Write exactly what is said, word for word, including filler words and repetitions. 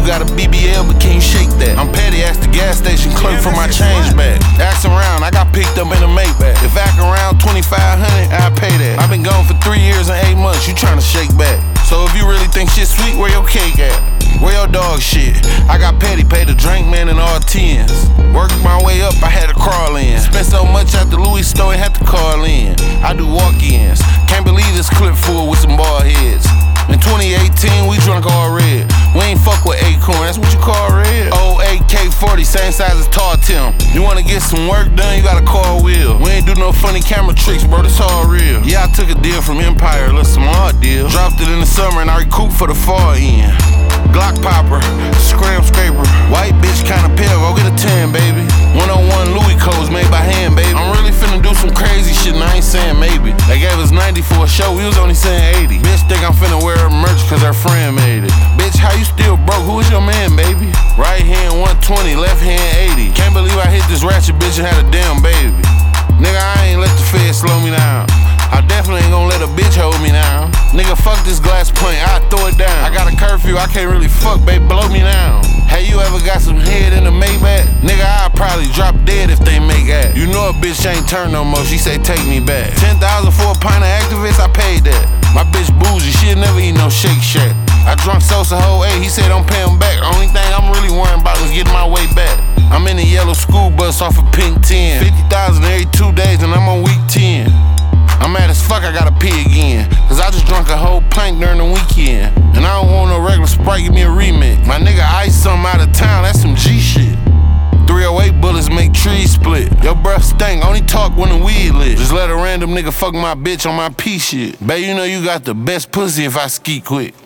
you got a B B L, but can you shake that? I'm petty, ask the gas station clerk for my change back. Ask around, I got picked up in a Maybach. If act around twenty-five hundred, I pay that. I've been gone for three years and eight months, you tryna shake back. So if you really think shit sweet, where your cake at? Where your dog shit? I got petty, paid the drink man in all tens. Worked my way up, I had to crawl in. Spent so much at the Louis store, I had to call in. I do walk-ins. Can't believe this clip full with some bald heads. In twenty eighteen, we drunk all red. We ain't fuck with Acorn, that's what you call red. Old A K forty, same size as Tall Tim. You wanna get some work done, you gotta call Will. We ain't do no funny camera tricks, bro, this all real. Yeah, I took a deal from Empire, a little small deal. Dropped it in the summer and I recouped for the fall end. Glock popper, scram scraper. White bitch kinda pale, go get a ten, baby. one oh one Louis codes made by hand, baby. I'm really finna do some crazy shit and I ain't saying maybe. They gave us ninety for a show, we was only saying eighty. Bitch think I'm finna wear her merch cause her friend made it. Bitch, how you still broke? Who is your man, baby? Right hand one twenty, left hand eighty. Can't believe I hit this ratchet bitch and had a damn baby. Nigga, I ain't let the feds slow me down. I definitely ain't gon' let a bitch hold me down. Nigga, fuck this glass point, I throw it down. I got a curfew, I can't really fuck, babe, blow me down. Hey, you ever got some head in the Maybach? Nigga, I'll probably drop dead if they make that. You know a bitch ain't turn no more, she say take me back. ten thousand for a pint of Actavis, I paid that. My bitch bougie, she'll never eat no Shake Shack. I drunk Sosa whole eight, he said don't pay him back. Only thing I'm really worrying about is getting my way back. I'm in the yellow school bus off of Pink ten. fifty thousand every two days and I'm on week ten. I'm mad as fuck, I gotta pee again. Cause I just drunk a whole pint during the weekend. And I don't want no regular Sprite, give me a remix. My nigga ice something out of town, that's some G shit. three oh eight bullets make trees split. Your breath stank, only talk when the weed lit. Just let a random nigga fuck my bitch on my pee shit. Babe, you know you got the best pussy if I ski quick.